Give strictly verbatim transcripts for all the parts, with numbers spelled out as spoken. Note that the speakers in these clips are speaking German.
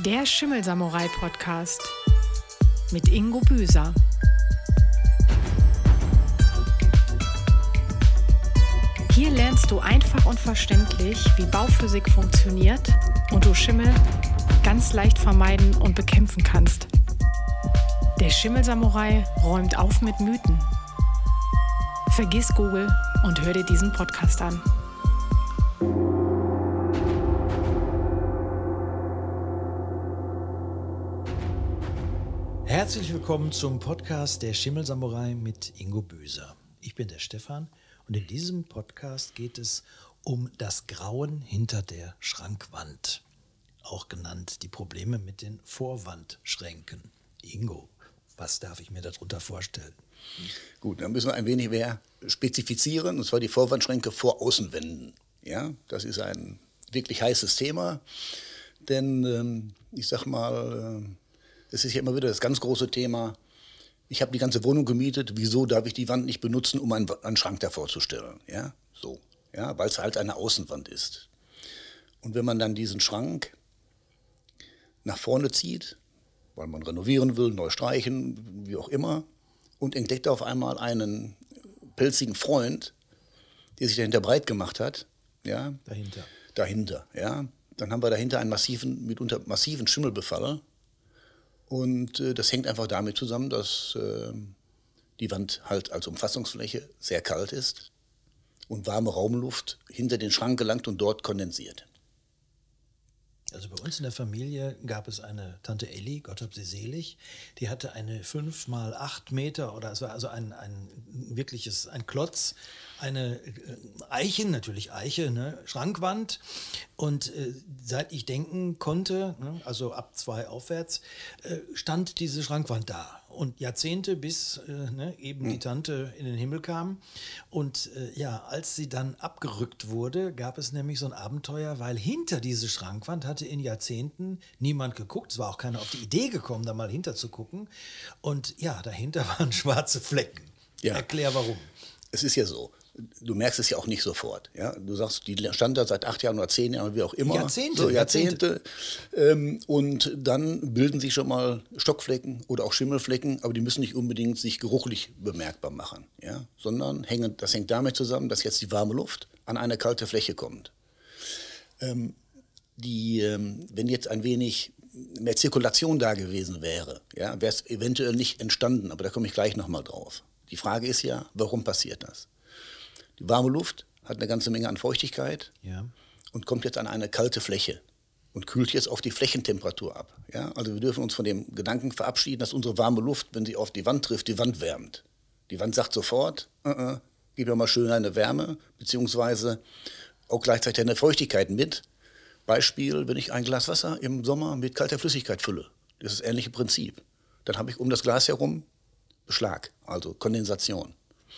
Der Schimmel-Samurai-Podcast mit Ingo Büser. Hier lernst du einfach und verständlich, wie Bauphysik funktioniert und du Schimmel ganz leicht vermeiden und bekämpfen kannst. Der Schimmel-Samurai räumt auf mit Mythen. Vergiss Google und hör dir diesen Podcast an. Herzlich willkommen zum Podcast Der Schimmel-Samurai mit Ingo Büser. Ich bin der Stefan und in diesem Podcast geht es um das Grauen hinter der Schrankwand. Auch genannt die Probleme mit den Vorwandschränken. Ingo, was darf ich mir darunter vorstellen? Gut, dann müssen wir ein wenig mehr spezifizieren, und zwar die Vorwandschränke vor Außenwänden. Ja, das ist ein wirklich heißes Thema, denn ähm, ich sag mal, äh, es ist ja immer wieder das ganz große Thema, ich habe die ganze Wohnung gemietet, wieso darf ich die Wand nicht benutzen, um einen, einen Schrank davor zu stellen? Ja, so, ja, weil es halt eine Außenwand ist. Und wenn man dann diesen Schrank nach vorne zieht, weil man renovieren will, neu streichen, wie auch immer, und entdeckt auf einmal einen pelzigen Freund, der sich dahinter breit gemacht hat, ja, Dahinter. dahinter, ja, dann haben wir dahinter einen massiven, mitunter massiven Schimmelbefall. Und äh, das hängt einfach damit zusammen, dass äh, die Wand halt als Umfassungsfläche sehr kalt ist und warme Raumluft hinter den Schrank gelangt und dort kondensiert. Also bei uns in der Familie gab es eine Tante Elli, Gott hab sie selig, die hatte eine fünf mal acht Meter oder es war also ein, ein wirkliches, ein Klotz, eine Eiche, natürlich Eiche, ne, Schrankwand. Und äh, seit ich denken konnte, ne, also ab zwei aufwärts, äh, stand diese Schrankwand da. Und Jahrzehnte bis äh, ne, eben hm. die Tante in den Himmel kam. Und äh, ja, als sie dann abgerückt wurde, gab es nämlich so ein Abenteuer, weil hinter diese Schrankwand hatte in Jahrzehnten niemand geguckt. Es war auch keiner auf die Idee gekommen, da mal hinter zu gucken. Und ja, dahinter waren schwarze Flecken. Ja. Erklär warum. Es ist ja so. Du merkst es ja auch nicht sofort. Ja? Du sagst, die stand da seit acht Jahren oder zehn Jahren, wie auch immer. Jahrzehnte. So, Jahrzehnte. Jahrzehnte. Ähm, und dann bilden sich schon mal Stockflecken oder auch Schimmelflecken, aber die müssen nicht unbedingt sich geruchlich bemerkbar machen. Ja? Sondern hängen, das hängt damit zusammen, dass jetzt die warme Luft an eine kalte Fläche kommt. Ähm, die, ähm, wenn jetzt ein wenig mehr Zirkulation da gewesen wäre, ja, wäre es eventuell nicht entstanden, aber da komme ich gleich nochmal drauf. Die Frage ist ja, warum passiert das? Die warme Luft hat eine ganze Menge an Feuchtigkeit, ja, und kommt jetzt an eine kalte Fläche und kühlt jetzt auf die Flächentemperatur ab. Ja? Also wir dürfen uns von dem Gedanken verabschieden, dass unsere warme Luft, wenn sie auf die Wand trifft, die Wand wärmt. Die Wand sagt sofort, uh -uh, gib mir mal schön eine Wärme, beziehungsweise auch gleichzeitig eine Feuchtigkeit mit. Beispiel, wenn ich ein Glas Wasser im Sommer mit kalter Flüssigkeit fülle. Das ist das ähnliche Prinzip. Dann habe ich um das Glas herum Beschlag, also Kondensation.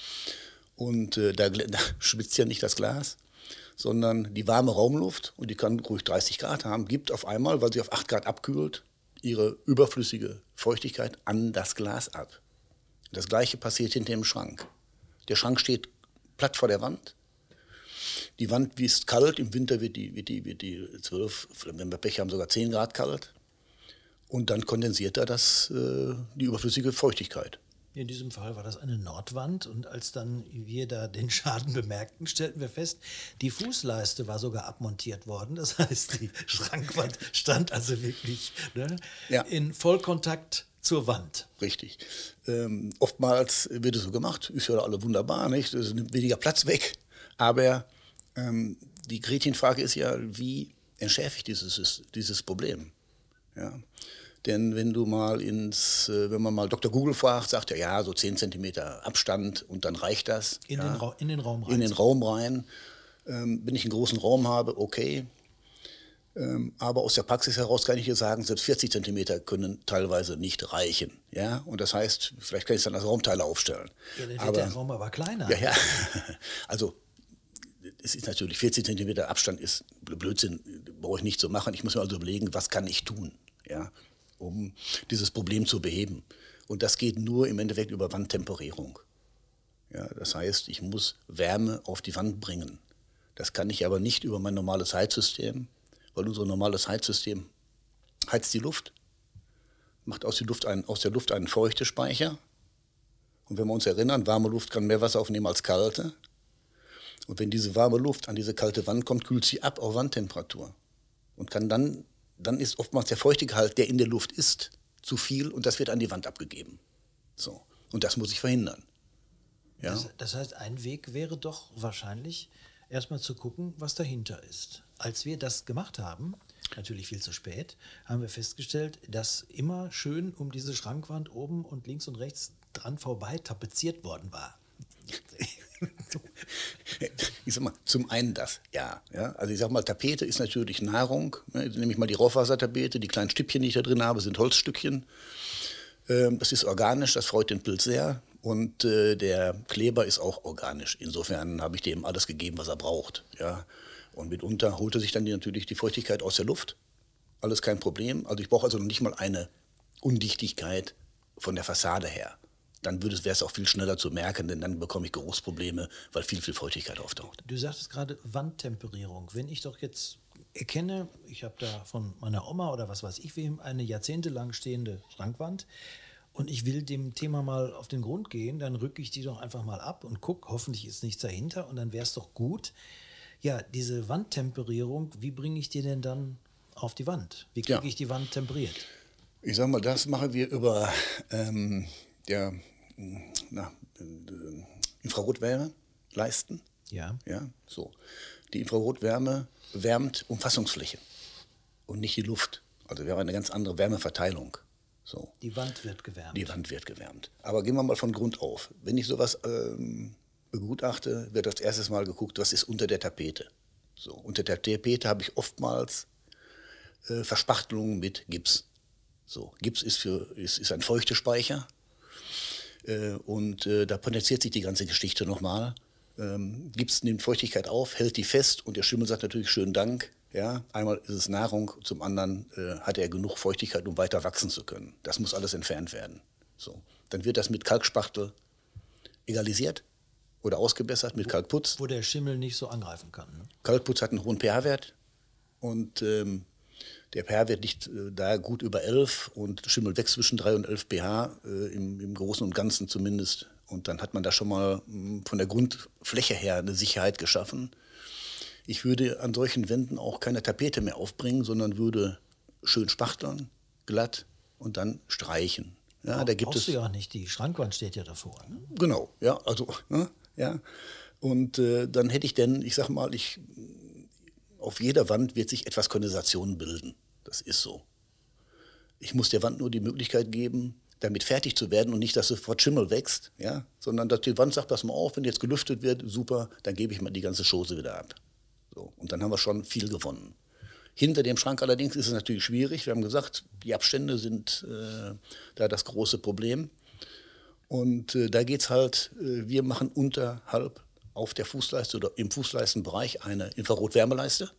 Und äh, da, da schwitzt ja nicht das Glas, sondern die warme Raumluft, und die kann ruhig dreißig Grad haben, gibt auf einmal, weil sie auf acht Grad abkühlt, ihre überflüssige Feuchtigkeit an das Glas ab. Das Gleiche passiert hinter dem Schrank. Der Schrank steht platt vor der Wand. Die Wand ist kalt, im Winter wird die, wird die, wird die zwölf, wenn wir Pech haben, sogar zehn Grad kalt. Und dann kondensiert da das, äh, die überflüssige Feuchtigkeit. In diesem Fall war das eine Nordwand, und als dann wir da den Schaden bemerkten, stellten wir fest, die Fußleiste war sogar abmontiert worden. Das heißt, die Schrankwand stand also wirklich, ne, ja, in Vollkontakt zur Wand. Richtig. Ähm, oftmals wird es so gemacht, ist ja alle wunderbar, nicht? Es nimmt weniger Platz weg. Aber ähm, die Gretchenfrage ist ja, wie entschärfe ich dieses, dieses Problem? Ja. Denn wenn du mal ins, wenn man mal Doktor Google fragt, sagt er, ja, so zehn Zentimeter Abstand und dann reicht das. In, ja, den, Ra- in den Raum rein. In den Raum rein. Ähm, wenn ich einen großen Raum habe, okay. Ähm, aber aus der Praxis heraus kann ich dir sagen, selbst vierzig Zentimeter können teilweise nicht reichen. Ja? Und das heißt, vielleicht kann ich es dann als Raumteile aufstellen. Ja, dann wird aber, der Raum aber kleiner. Ja, ja. Also, es ist natürlich, vierzig Zentimeter Abstand ist Blödsinn, brauche ich nicht so machen. Ich muss mir also überlegen, was kann ich tun, ja, um dieses Problem zu beheben. Und das geht nur im Endeffekt über Wandtemperierung. Ja, das heißt, ich muss Wärme auf die Wand bringen. Das kann ich aber nicht über mein normales Heizsystem, weil unser normales Heizsystem heizt die Luft, macht aus, die Luft einen, aus der Luft einen Feuchtespeicher. Und wenn wir uns erinnern, warme Luft kann mehr Wasser aufnehmen als kalte. Und wenn diese warme Luft an diese kalte Wand kommt, kühlt sie ab auf Wandtemperatur. Und kann dann, dann ist oftmals der Feuchtegehalt, der in der Luft ist, zu viel und das wird an die Wand abgegeben. So. Und das muss ich verhindern. Ja? Das, das heißt, ein Weg wäre doch wahrscheinlich, erstmal zu gucken, was dahinter ist. Als wir das gemacht haben, natürlich viel zu spät, haben wir festgestellt, dass immer schön um diese Schrankwand oben und links und rechts dran vorbei tapeziert worden war. Ich sag mal, zum einen das, ja, ja. Also ich sag mal, Tapete ist natürlich Nahrung. Ne? Nehme ich mal die Raufasertapete, die kleinen Stückchen, die ich da drin habe, sind Holzstückchen. Ähm, das ist organisch, das freut den Pilz sehr. Und äh, der Kleber ist auch organisch. Insofern habe ich dem alles gegeben, was er braucht. Ja. Und mitunter holt er sich dann die, natürlich die Feuchtigkeit aus der Luft. Alles kein Problem. Also ich brauche also noch nicht mal eine Undichtigkeit von der Fassade her. Dann wäre es auch viel schneller zu merken, denn dann bekomme ich Geruchsprobleme, weil viel, viel Feuchtigkeit auftaucht. Du sagtest gerade Wandtemperierung. Wenn ich doch jetzt erkenne, ich habe da von meiner Oma oder was weiß ich wem eine jahrzehntelang stehende Schrankwand und ich will dem Thema mal auf den Grund gehen, dann rücke ich die doch einfach mal ab und gucke, hoffentlich ist nichts dahinter und dann wäre es doch gut. Ja, diese Wandtemperierung, wie bringe ich die denn dann auf die Wand? Wie kriege Ja. ich die Wand temperiert? Ich sage mal, das machen wir über ähm, ja, na, äh, Infrarotwärmeleisten. Ja. Ja, so. Die Infrarotwärme wärmt Umfassungsfläche und nicht die Luft. Also wir haben eine ganz andere Wärmeverteilung. So. Die Wand wird gewärmt. Die Wand wird gewärmt. Aber gehen wir mal von Grund auf. Wenn ich sowas ähm, begutachte, wird als erstes mal geguckt, was ist unter der Tapete. So. Unter der Tapete habe ich oftmals äh, Verspachtelungen mit Gips. So. Gips ist, für, ist, ist ein Feuchtespeicher äh, und äh, da potenziert sich die ganze Geschichte nochmal. Ähm, Gips nimmt Feuchtigkeit auf, hält die fest und der Schimmel sagt natürlich schönen Dank. Ja, einmal ist es Nahrung, zum anderen äh, hat er genug Feuchtigkeit, um weiter wachsen zu können. Das muss alles entfernt werden. So. Dann wird das mit Kalkspachtel egalisiert oder ausgebessert mit Kalkputz. Wo der Schimmel nicht so angreifen kann. Ne? Kalkputz hat einen hohen pH-Wert und ähm, der pH-Wert liegt äh, da gut über elf und Schimmel wächst zwischen drei und elf pH, äh, im, im Großen und Ganzen zumindest. Und dann hat man da schon mal mh, von der Grundfläche her eine Sicherheit geschaffen. Ich würde an solchen Wänden auch keine Tapete mehr aufbringen, sondern würde schön spachteln, glatt und dann streichen. Ja, da gibt Brauchst es du ja auch nicht, die Schrankwand steht ja davor. Ne? Genau, ja, also, ne, ja. Und äh, dann hätte ich denn, ich sag mal, ich, auf jeder Wand wird sich etwas Kondensation bilden. Das ist so. Ich muss der Wand nur die Möglichkeit geben, damit fertig zu werden und nicht, dass sofort Schimmel wächst, ja, sondern dass die Wand sagt, pass mal auf, wenn jetzt gelüftet wird, super, dann gebe ich mal die ganze Chose wieder ab. So, und dann haben wir schon viel gewonnen. Hinter dem Schrank allerdings ist es natürlich schwierig. Wir haben gesagt, die Abstände sind äh, da das große Problem. Und äh, da geht es halt, äh, wir machen unterhalb auf der Fußleiste oder im Fußleistenbereich eine Infrarotwärmeleiste.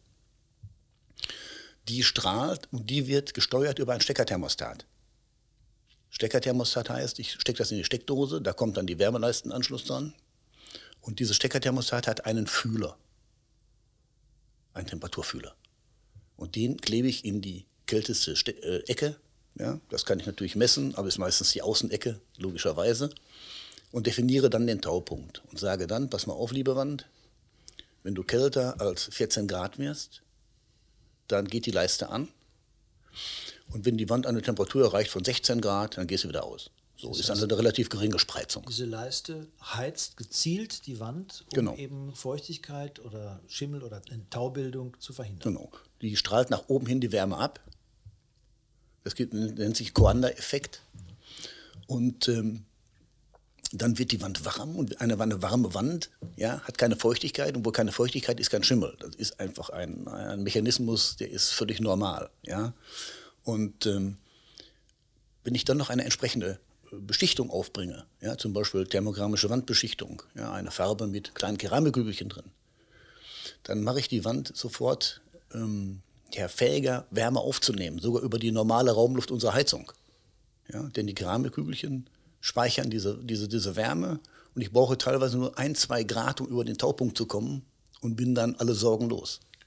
Die strahlt und die wird gesteuert über ein Steckerthermostat. Steckerthermostat heißt, ich stecke das in die Steckdose, da kommt dann die Wärmeleistenanschluss dran. Und dieses Steckerthermostat hat einen Fühler. Ein Temperaturfühler. Und den klebe ich in die kälteste Ste äh, Ecke. Ja, das kann ich natürlich messen, aber ist meistens die Außenecke, logischerweise. Und definiere dann den Taupunkt und sage dann, pass mal auf, liebe Wand, wenn du kälter als vierzehn Grad wirst, dann geht die Leiste an. Und wenn die Wand eine Temperatur erreicht von sechzehn Grad, dann gehst du wieder aus. So ist also eine relativ geringe Spreizung. Diese Leiste heizt gezielt die Wand, um Genau. eben Feuchtigkeit oder Schimmel oder Taubildung zu verhindern. Genau. Die strahlt nach oben hin die Wärme ab. Das gibt, nennt sich Coanda-Effekt. Und ähm, dann wird die Wand warm. Und eine, eine warme Wand ja, hat keine Feuchtigkeit. Und wo keine Feuchtigkeit ist, kein Schimmel. Das ist einfach ein, ein Mechanismus, der ist völlig normal. Ja? Und ähm, wenn ich dann noch eine entsprechende Beschichtung aufbringe, ja, zum Beispiel thermogrammische Wandbeschichtung, ja, eine Farbe mit kleinen Keramikkügelchen drin, dann mache ich die Wand sofort ähm, ja, fähiger, Wärme aufzunehmen, sogar über die normale Raumluft unserer Heizung. Ja, denn die Keramikkügelchen speichern diese, diese, diese Wärme und ich brauche teilweise nur ein, zwei Grad, um über den Taupunkt zu kommen und bin dann alle Sorgen los.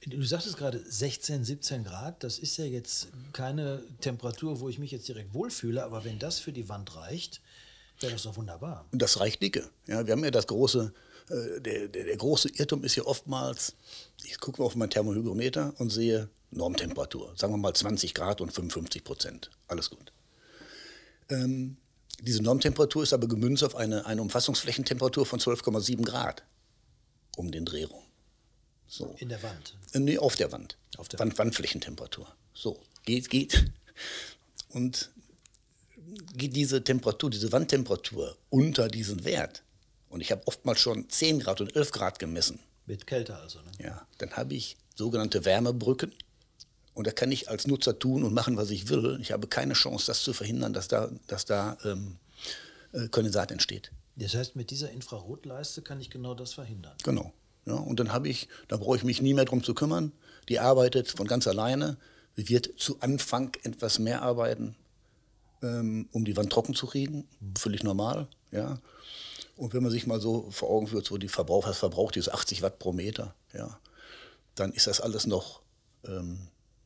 Du sagtest gerade sechzehn, siebzehn Grad, das ist ja jetzt keine Temperatur, wo ich mich jetzt direkt wohlfühle, aber wenn das für die Wand reicht, wäre das doch wunderbar. Und das reicht dicke. Ja, wir haben ja das große, äh, der, der, der große Irrtum ist ja oftmals, ich gucke mal auf mein Thermohygrometer und sehe Normtemperatur, sagen wir mal zwanzig Grad und fünfundfünfzig Prozent, alles gut. Ähm, diese Normtemperatur ist aber gemünzt auf eine, eine Umfassungsflächentemperatur von zwölf Komma sieben Grad um den Dreh rum. So. In der Wand? Äh, nee, auf der Wand. Auf der Wand, Wandflächentemperatur. So, geht, geht. Und geht diese Temperatur, diese Wandtemperatur unter diesen Wert, und ich habe oftmals schon zehn Grad und elf Grad gemessen. Mit Kälte also, ne? Ja, dann habe ich sogenannte Wärmebrücken. Und da kann ich als Nutzer tun und machen, was ich will. Ich habe keine Chance, das zu verhindern, dass da, dass da ähm, äh, Kondensat entsteht. Das heißt, mit dieser Infrarotleiste kann ich genau das verhindern? Genau. Ja, und dann habe ich, da brauche ich mich nie mehr drum zu kümmern. Die arbeitet von ganz alleine. Sie wird zu Anfang etwas mehr arbeiten, ähm, um die Wand trocken zu kriegen. Völlig normal. Ja. Und wenn man sich mal so vor Augen führt, so die Verbrauch, was verbraucht die ist achtzig Watt pro Meter, ja, dann ist das alles noch ähm,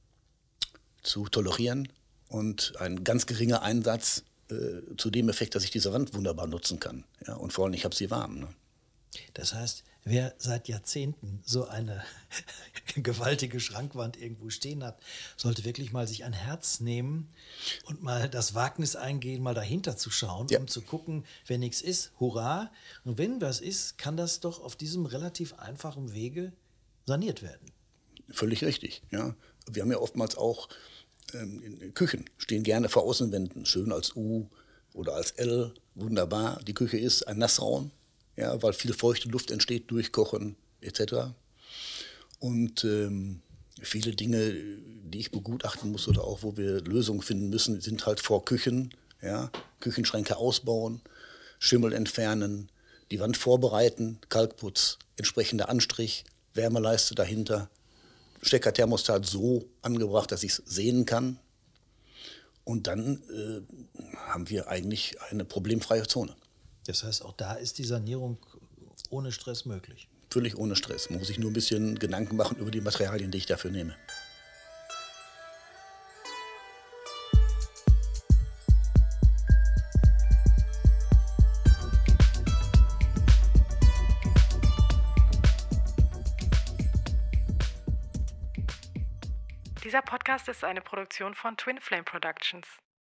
zu tolerieren und ein ganz geringer Einsatz äh, zu dem Effekt, dass ich diese Wand wunderbar nutzen kann. Ja, und vor allem, ich habe sie warm. Ne? Das heißt, wer seit Jahrzehnten so eine gewaltige Schrankwand irgendwo stehen hat, sollte wirklich mal sich ein Herz nehmen und mal das Wagnis eingehen, mal dahinter zu schauen, ja. um zu gucken, wenn nichts ist, hurra. Und wenn was ist, kann das doch auf diesem relativ einfachen Wege saniert werden. Völlig richtig, ja. Wir haben ja oftmals auch ähm, in Küchen, stehen gerne vor Außenwänden, schön als U oder als L, wunderbar. Die Küche ist ein Nassraum, ja, weil viel feuchte Luft entsteht durch Kochen et cetera. Und ähm, viele Dinge, die ich begutachten muss oder auch wo wir Lösungen finden müssen, sind halt vor Küchen, ja, Küchenschränke ausbauen, Schimmel entfernen, die Wand vorbereiten, Kalkputz, entsprechender Anstrich, Wärmeleiste dahinter, Steckerthermostat so angebracht, dass ich es sehen kann. Und dann äh, haben wir eigentlich eine problemfreie Zone. Das heißt, auch da ist die Sanierung ohne Stress möglich. Völlig ohne Stress. Man muss sich nur ein bisschen Gedanken machen über die Materialien, die ich dafür nehme. Dieser Podcast ist eine Produktion von Twin Flame Productions.